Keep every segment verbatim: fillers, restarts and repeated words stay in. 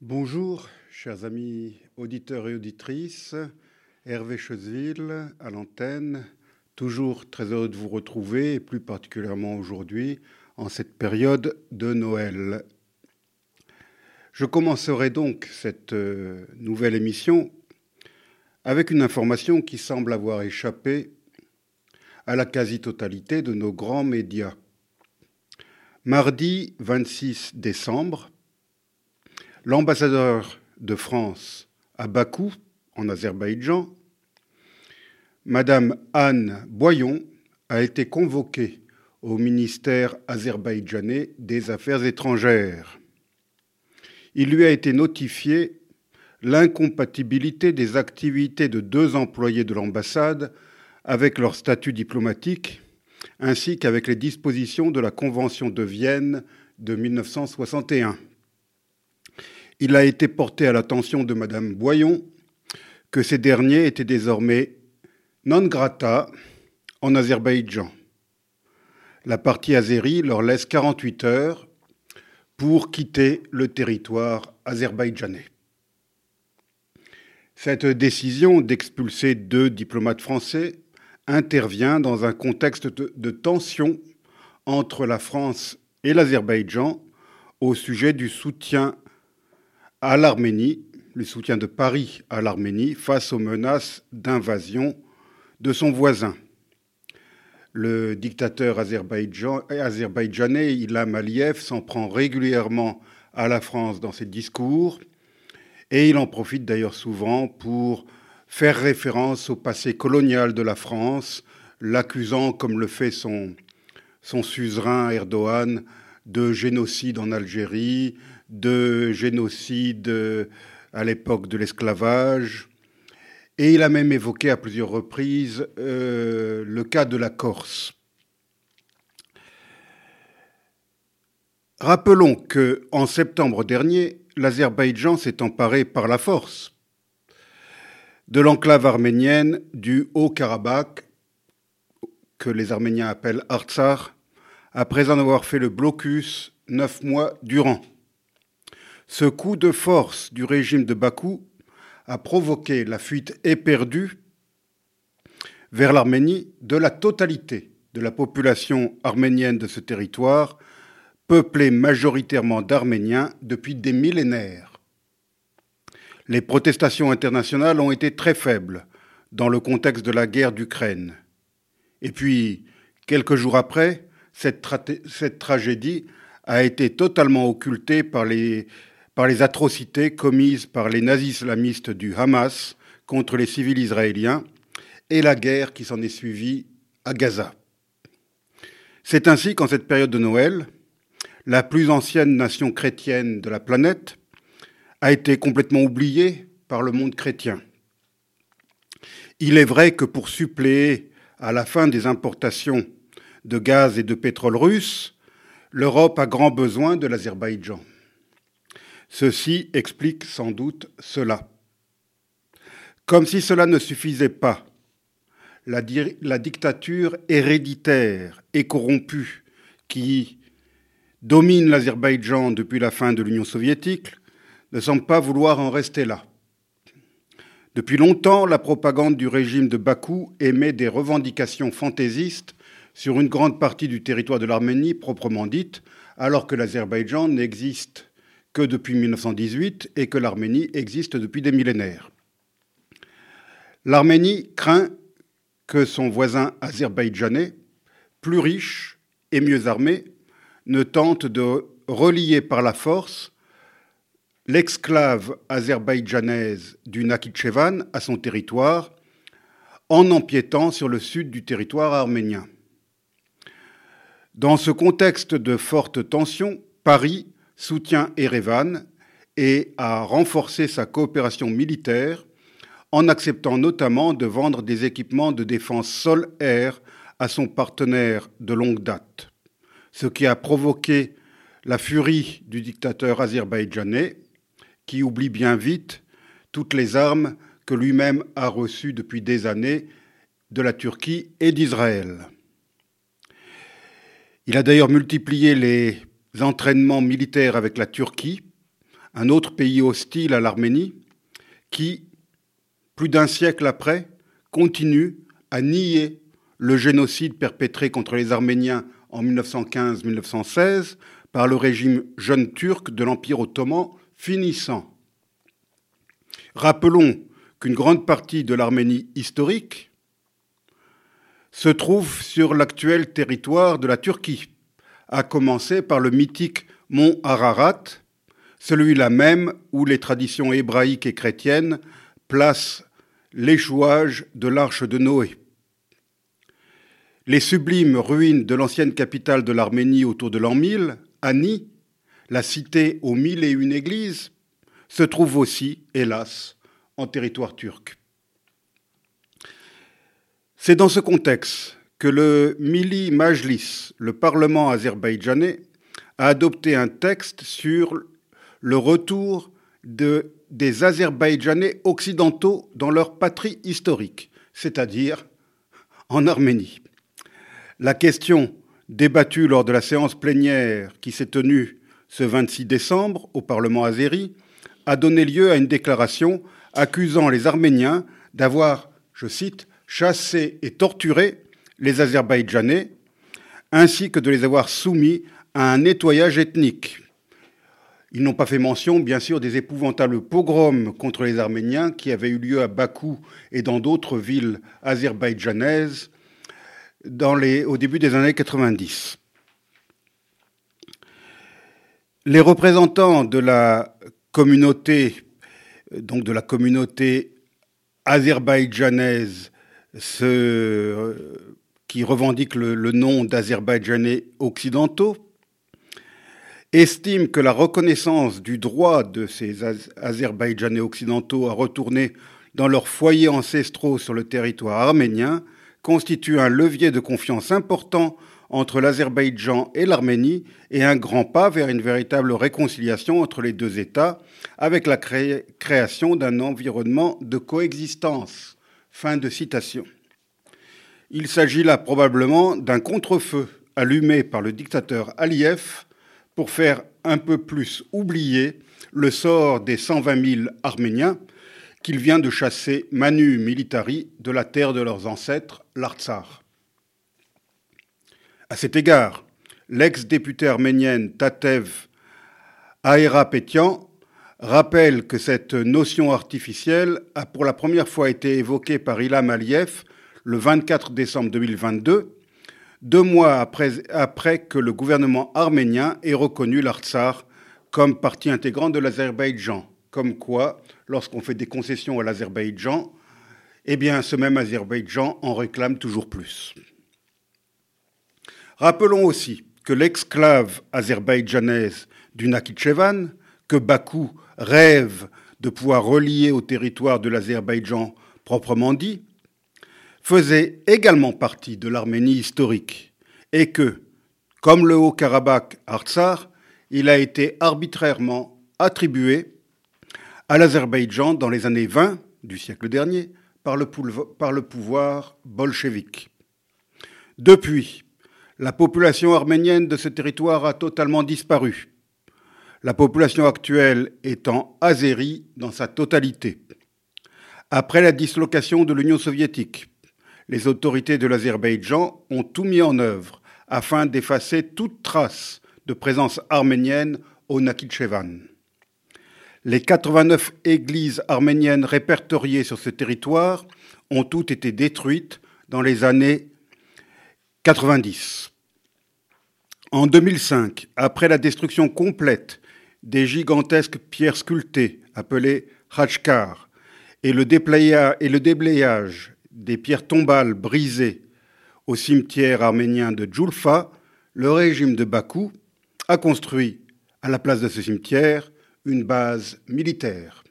Bonjour, chers amis auditeurs et auditrices. Hervé Chezville à l'antenne. Toujours très heureux de vous retrouver, et plus particulièrement aujourd'hui, en cette période de Noël. Je commencerai donc cette euh, nouvelle émission avec une information qui semble avoir échappé à la quasi-totalité de nos grands médias. Mardi vingt-six décembre, l'ambassadeur de France à Bakou, en Azerbaïdjan, Madame Anne Boyon, a été convoquée au ministère azerbaïdjanais des Affaires étrangères. Il lui a été notifié l'incompatibilité des activités de deux employés de l'ambassade avec leur statut diplomatique, ainsi qu'avec les dispositions de la Convention de Vienne de mille neuf cent soixante et un. Il a été porté à l'attention de Madame Boyon que ces derniers étaient désormais non grata en Azerbaïdjan. La partie azérie leur laisse quarante-huit heures pour quitter le territoire azerbaïdjanais. Cette décision d'expulser deux diplomates français intervient dans un contexte de, de tension entre la France et l'Azerbaïdjan au sujet du soutien à l'Arménie, le soutien de Paris à l'Arménie face aux menaces d'invasion de son voisin. Le dictateur azerbaïdjanais Ilham Aliyev s'en prend régulièrement à la France dans ses discours, et il en profite d'ailleurs souvent pour faire référence au passé colonial de la France, l'accusant, comme le fait son, son suzerain Erdogan, de génocide en Algérie, de génocide à l'époque de l'esclavage. Et il a même évoqué à plusieurs reprises euh, le cas de la Corse. Rappelons qu'en septembre dernier, l'Azerbaïdjan s'est emparé par la force de l'enclave arménienne du Haut-Karabakh, que les Arméniens appellent Artsakh, après en avoir fait le blocus neuf mois durant. Ce coup de force du régime de Bakou a provoqué la fuite éperdue vers l'Arménie de la totalité de la population arménienne de ce territoire, peuplé majoritairement d'Arméniens depuis des millénaires. Les protestations internationales ont été très faibles dans le contexte de la guerre d'Ukraine. Et puis, quelques jours après, cette, tra- cette tragédie a été totalement occultée par les par les atrocités commises par les nazis islamistes du Hamas contre les civils israéliens et la guerre qui s'en est suivie à Gaza. C'est ainsi qu'en cette période de Noël, la plus ancienne nation chrétienne de la planète a été complètement oubliée par le monde chrétien. Il est vrai que pour suppléer à la fin des importations de gaz et de pétrole russe, l'Europe a grand besoin de l'Azerbaïdjan. Ceci explique sans doute cela. Comme si cela ne suffisait pas, la, di- la dictature héréditaire et corrompue qui domine l'Azerbaïdjan depuis la fin de l'Union soviétique ne semble pas vouloir en rester là. Depuis longtemps, la propagande du régime de Bakou émet des revendications fantaisistes sur une grande partie du territoire de l'Arménie proprement dite, alors que l'Azerbaïdjan n'existe que depuis mille neuf cent dix-huit et que l'Arménie existe depuis des millénaires. L'Arménie craint que son voisin azerbaïdjanais, plus riche et mieux armé, ne tente de relier par la force l'exclave azerbaïdjanaise du Nakhitchevan à son territoire en empiétant sur le sud du territoire arménien. Dans ce contexte de forte tension, Paris soutient Erevan et a renforcé sa coopération militaire en acceptant notamment de vendre des équipements de défense sol-air à son partenaire de longue date, ce qui a provoqué la furie du dictateur azerbaïdjanais qui oublie bien vite toutes les armes que lui-même a reçues depuis des années de la Turquie et d'Israël. Il a d'ailleurs multiplié les entraînements militaires avec la Turquie, un autre pays hostile à l'Arménie, qui, plus d'un siècle après, continue à nier le génocide perpétré contre les Arméniens en mille neuf cent quinze mille neuf cent seize par le régime jeune turc de l'Empire ottoman finissant. Rappelons qu'une grande partie de l'Arménie historique se trouve sur l'actuel territoire de la Turquie, à commencer par le mythique mont Ararat, celui-là même où les traditions hébraïques et chrétiennes placent l'échouage de l'arche de Noé. Les sublimes ruines de l'ancienne capitale de l'Arménie autour de l'an mille, Ani, la cité aux mille et une églises, se trouvent aussi, hélas, en territoire turc. C'est dans ce contexte que le Milli Majlis, le Parlement azerbaïdjanais, a adopté un texte sur le retour de, des Azerbaïdjanais occidentaux dans leur patrie historique, c'est-à-dire en Arménie. La question débattue lors de la séance plénière qui s'est tenue ce vingt-six décembre au Parlement azéri a donné lieu à une déclaration accusant les Arméniens d'avoir, je cite, chassé et torturé les Azerbaïdjanais, ainsi que de les avoir soumis à un nettoyage ethnique. Ils n'ont pas fait mention, bien sûr, des épouvantables pogroms contre les Arméniens qui avaient eu lieu à Bakou et dans d'autres villes azerbaïdjanaises dans les, au début des années quatre-vingt-dix. Les représentants de la communauté, donc de la communauté azerbaïdjanaise, ce, qui revendique le, le nom d'Azerbaïdjanais occidentaux, estiment que la reconnaissance du droit de ces Azerbaïdjanais occidentaux à retourner dans leurs foyers ancestraux sur le territoire arménien constitue un levier de confiance important entre l'Azerbaïdjan et l'Arménie et un grand pas vers une véritable réconciliation entre les deux États avec la cré- création d'un environnement de coexistence. Fin de citation. Il s'agit là probablement d'un contre-feu allumé par le dictateur Aliyev pour faire un peu plus oublier le sort des cent vingt mille Arméniens qu'il vient de chasser manu militari de la terre de leurs ancêtres, l'Artsakh. À cet égard, l'ex-députée arménienne Tatev Aherapetian rappelle que cette notion artificielle a pour la première fois été évoquée par Ilham Aliyev le vingt-quatre décembre deux mille vingt-deux, deux mois après, après que le gouvernement arménien ait reconnu l'Artsakh comme partie intégrante de l'Azerbaïdjan. Comme quoi, lorsqu'on fait des concessions à l'Azerbaïdjan, eh bien, ce même Azerbaïdjan en réclame toujours plus. Rappelons aussi que l'exclave azerbaïdjanaise du Nakhitchevan, que Bakou rêve de pouvoir relier au territoire de l'Azerbaïdjan proprement dit, faisait également partie de l'Arménie historique et que, comme le Haut-Karabakh Artsakh, il a été arbitrairement attribué à l'Azerbaïdjan dans les années vingt du siècle dernier par le, par le pouvoir bolchevique. Depuis, la population arménienne de ce territoire a totalement disparu, la population actuelle étant azérie dans sa totalité. Après la dislocation de l'Union soviétique, les autorités de l'Azerbaïdjan ont tout mis en œuvre afin d'effacer toute trace de présence arménienne au Nakhitchevan. Les quatre-vingt-neuf églises arméniennes répertoriées sur ce territoire ont toutes été détruites dans les années quatre-vingt-dix. En deux mille cinq, après la destruction complète des gigantesques pierres sculptées appelées Khachkar et le déblayage des pierres tombales brisées au cimetière arménien de Djoulfa, le régime de Bakou a construit à la place de ce cimetière une base militaire.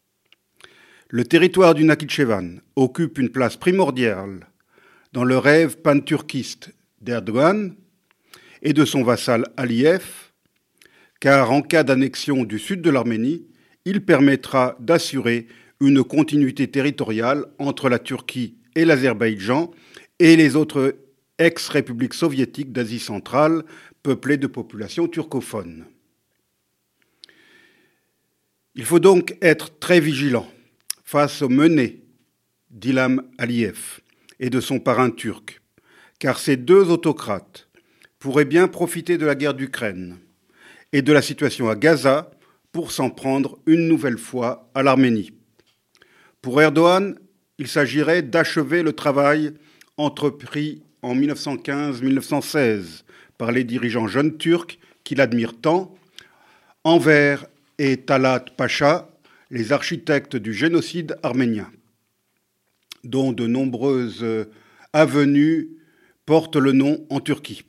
Le territoire du Nakhitchevan occupe une place primordiale dans le rêve panturquiste d'Erdogan et de son vassal Aliyev, car en cas d'annexion du sud de l'Arménie, il permettra d'assurer une continuité territoriale entre la Turquie et l'Azerbaïdjan et les autres ex-républiques soviétiques d'Asie centrale peuplées de populations turcophones. Il faut donc être très vigilant face aux menées d'Ilham Aliyev et de son parrain turc, car ces deux autocrates pourraient bien profiter de la guerre d'Ukraine et de la situation à Gaza pour s'en prendre une nouvelle fois à l'Arménie. Pour Erdogan, il s'agirait d'achever le travail entrepris en mille neuf cent quinze mille neuf cent seize par les dirigeants jeunes turcs qu'il admire tant, Enver et Talat Pacha, les architectes du génocide arménien, dont de nombreuses avenues portent le nom en Turquie.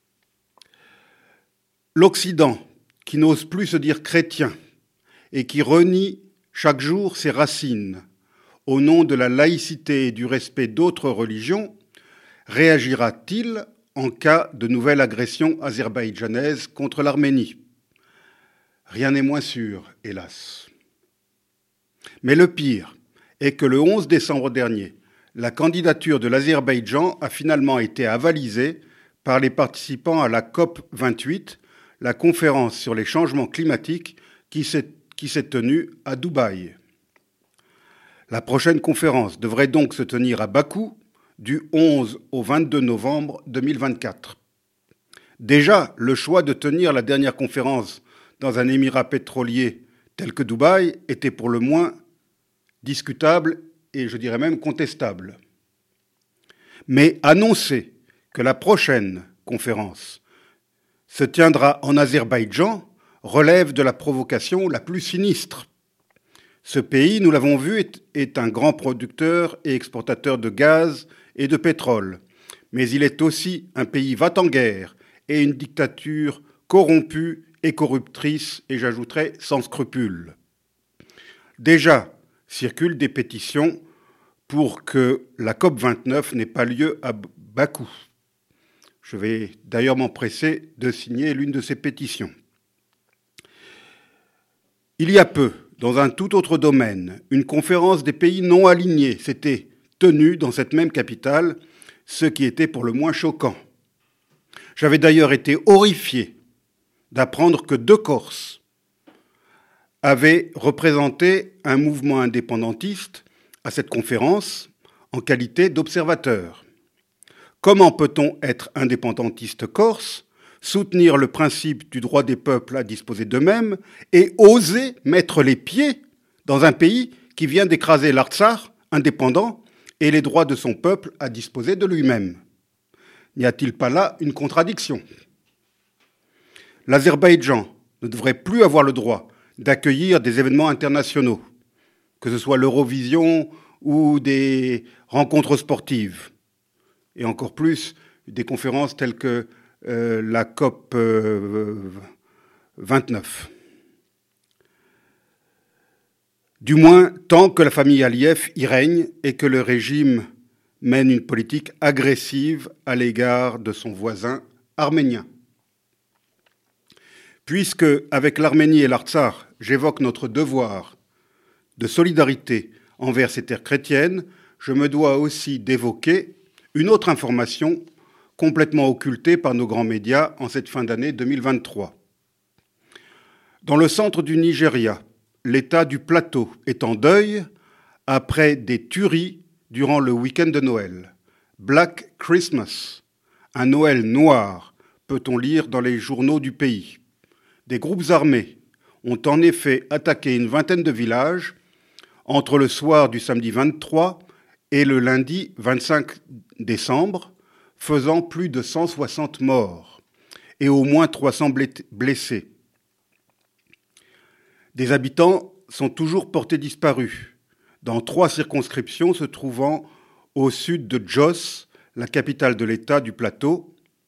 L'Occident, qui n'ose plus se dire chrétien et qui renie chaque jour ses racines au nom de la laïcité et du respect d'autres religions, réagira-t-il en cas de nouvelle agression azerbaïdjanaise contre l'Arménie ? Rien n'est moins sûr, hélas. Mais le pire est que le onze décembre dernier, la candidature de l'Azerbaïdjan a finalement été avalisée par les participants à la COP vingt-huit, la conférence sur les changements climatiques qui s'est, qui s'est tenue à Dubaï. La prochaine conférence devrait donc se tenir à Bakou du onze au vingt-deux novembre deux mille vingt-quatre. Déjà, le choix de tenir la dernière conférence dans un émirat pétrolier tel que Dubaï était pour le moins discutable et je dirais même contestable. Mais annoncer que la prochaine conférence se tiendra en Azerbaïdjan relève de la provocation la plus sinistre. Ce pays, nous l'avons vu, est, est un grand producteur et exportateur de gaz et de pétrole. Mais il est aussi un pays va-t-en-guerre et une dictature corrompue et corruptrice, et j'ajouterais sans scrupules. Déjà circulent des pétitions pour que la COP vingt-neuf n'ait pas lieu à Bakou. Je vais d'ailleurs m'empresser de signer l'une de ces pétitions. Il y a peu, dans un tout autre domaine, une conférence des pays non alignés s'était tenue dans cette même capitale, ce qui était pour le moins choquant. J'avais d'ailleurs été horrifié d'apprendre que deux Corses avaient représenté un mouvement indépendantiste à cette conférence en qualité d'observateur. Comment peut-on être indépendantiste corse, soutenir le principe du droit des peuples à disposer d'eux-mêmes et oser mettre les pieds dans un pays qui vient d'écraser l'Artsakh indépendant et les droits de son peuple à disposer de lui-même? N'y a-t-il pas là une contradiction ? L'Azerbaïdjan ne devrait plus avoir le droit d'accueillir des événements internationaux, que ce soit l'Eurovision ou des rencontres sportives, et encore plus des conférences telles que euh, la COP euh, vingt-neuf. Du moins, tant que la famille Aliyev y règne et que le régime mène une politique agressive à l'égard de son voisin arménien. Puisque, avec l'Arménie et l'Artsakh, j'évoque notre devoir de solidarité envers ces terres chrétiennes, je me dois aussi d'évoquer une autre information complètement occultée par nos grands médias en cette fin d'année deux mille vingt-trois. Dans le centre du Nigeria, l'État du Plateau est en deuil après des tueries durant le week-end de Noël. Black Christmas, un Noël noir, peut-on lire dans les journaux du pays. Des groupes armés ont en effet attaqué une vingtaine de villages entre le soir du samedi vingt-trois et le lundi vingt-cinq décembre, faisant plus de cent soixante morts et au moins trois cents blessés. Des habitants sont toujours portés disparus dans trois circonscriptions se trouvant au sud de Jos, la capitale de l'État du Plateau.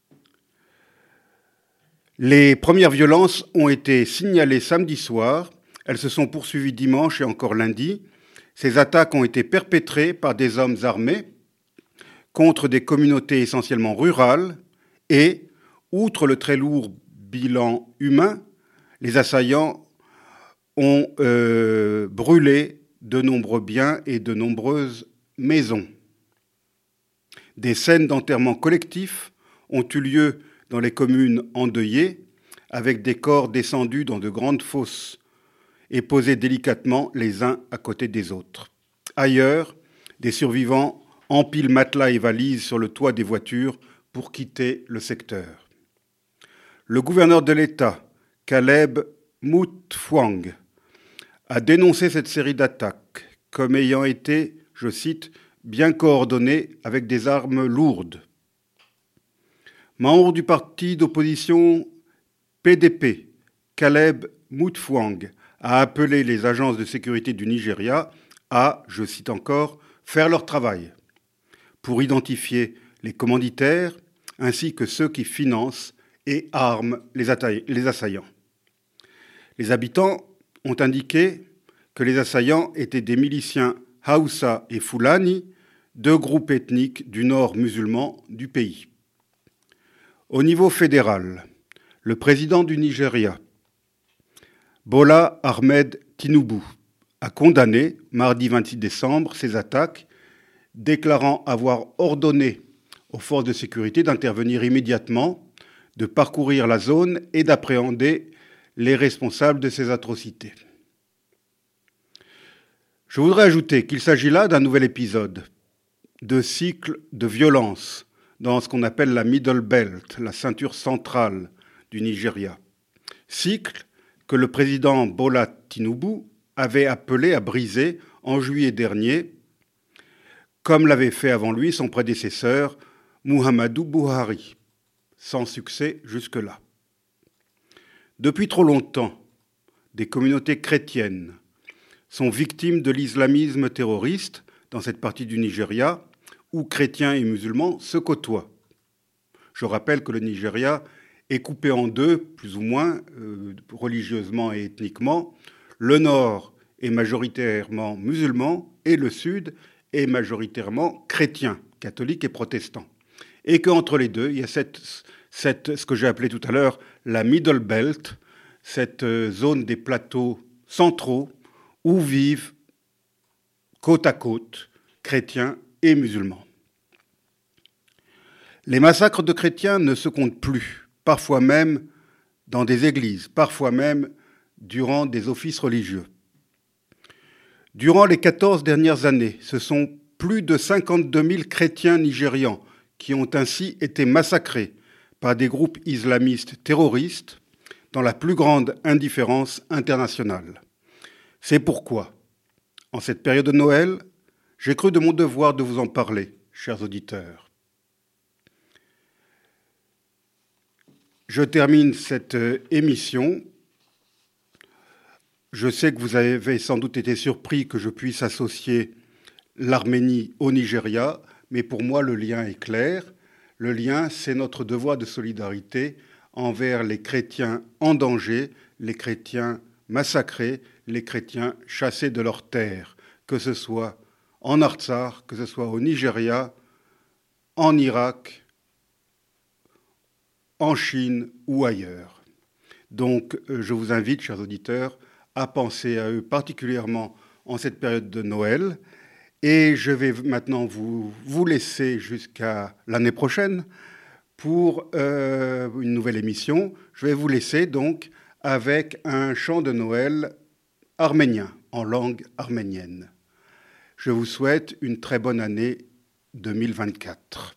Les premières violences ont été signalées samedi soir. Elles se sont poursuivies dimanche et encore lundi. Ces attaques ont été perpétrées par des hommes armés contre des communautés essentiellement rurales et, outre le très lourd bilan humain, les assaillants ont euh, brûlé de nombreux biens et de nombreuses maisons. Des scènes d'enterrement collectif ont eu lieu dans les communes endeuillées, avec des corps descendus dans de grandes fosses et posés délicatement les uns à côté des autres. Ailleurs, des survivants empilent matelas et valises sur le toit des voitures pour quitter le secteur. Le gouverneur de l'État, Caleb Mutfwang, a dénoncé cette série d'attaques comme ayant été, je cite, bien coordonnées avec des armes lourdes. Membre du parti d'opposition P D P, Caleb Mutfwang a appelé les agences de sécurité du Nigeria à, je cite encore, faire leur travail pour identifier les commanditaires ainsi que ceux qui financent et arment les, atta- les assaillants. Les habitants ont indiqué que les assaillants étaient des miliciens Hausa et Fulani, deux groupes ethniques du nord musulman du pays. Au niveau fédéral, le président du Nigeria, Bola Ahmed Tinubu, a condamné mardi vingt-six décembre ces attaques, déclarant avoir ordonné aux forces de sécurité d'intervenir immédiatement, de parcourir la zone et d'appréhender les responsables de ces atrocités. Je voudrais ajouter qu'il s'agit là d'un nouvel épisode de cycle de violence dans ce qu'on appelle la Middle Belt, la ceinture centrale du Nigeria. Cycle que le président Bola Tinubu avait appelé à briser en juillet dernier, comme l'avait fait avant lui son prédécesseur Muhammadu Buhari, sans succès jusque-là. Depuis trop longtemps, des communautés chrétiennes sont victimes de l'islamisme terroriste dans cette partie du Nigeria où chrétiens et musulmans se côtoient. Je rappelle que le Nigeria est coupé en deux, plus ou moins, euh, religieusement et ethniquement. Le nord est majoritairement musulman et le sud est majoritairement chrétien, catholique et protestant. Et qu'entre les deux, il y a cette, cette, ce que j'ai appelé tout à l'heure la Middle Belt, cette zone des plateaux centraux où vivent côte à côte chrétiens et musulmans. Les massacres de chrétiens ne se comptent plus, parfois même dans des églises, parfois même durant des offices religieux. Durant les quatorze dernières années, ce sont plus de cinquante-deux mille chrétiens nigérians qui ont ainsi été massacrés par des groupes islamistes terroristes dans la plus grande indifférence internationale. C'est pourquoi, en cette période de Noël, j'ai cru de mon devoir de vous en parler, chers auditeurs. Je termine cette émission. Je sais que vous avez sans doute été surpris que je puisse associer l'Arménie au Nigeria, mais pour moi, le lien est clair. Le lien, c'est notre devoir de solidarité envers les chrétiens en danger, les chrétiens massacrés, les chrétiens chassés de leur terre, que ce soit en Artsakh, que ce soit au Nigeria, en Irak, en Chine ou ailleurs. Donc, je vous invite, chers auditeurs, à penser à eux particulièrement en cette période de Noël. Et je vais maintenant vous, vous laisser jusqu'à l'année prochaine pour euh, une nouvelle émission. Je vais vous laisser donc avec un chant de Noël arménien, en langue arménienne. Je vous souhaite une très bonne année deux mille vingt-quatre.